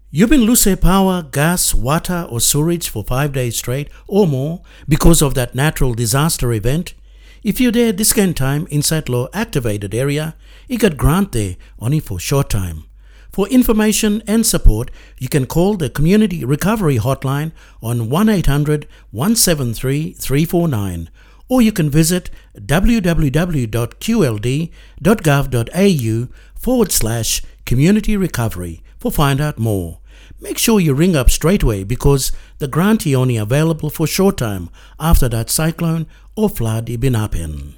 You've been losing power, gas, water or sewage for 5 days straight or more because of that natural disaster event? If you're there this kind time inside law activated area, you get grant there only for short time. For information and support, you can call the Community Recovery Hotline on 1-800-173-349 or you can visit www.qld.gov.au/community recovery for find out more. Make sure you ring up straight away because the grant is only available for short time after that cyclone or flood been happen.